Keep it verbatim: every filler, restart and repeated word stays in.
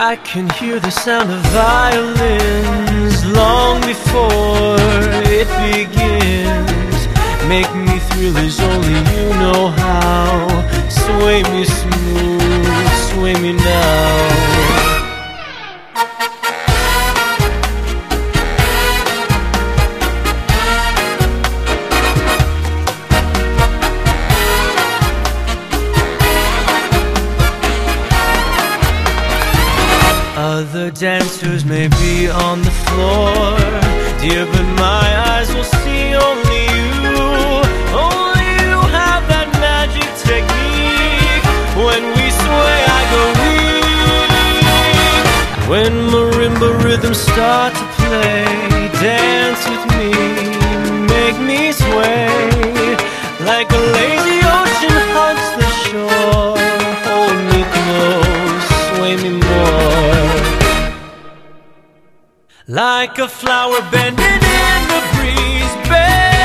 I can hear the sound of violins long before it begins. Make me thrill as only you know how. Sway me smooth, sway me now. Other dancers may be on the floor, dear, but my eyes will see only you. Only you have that magic technique. When we sway, I go weak. When marimba rhythms start to play, dance with me, make me sway. Like a lazy ocean hugs the shore, hold me close, sway me more. Like a flower bending in the breeze, babe.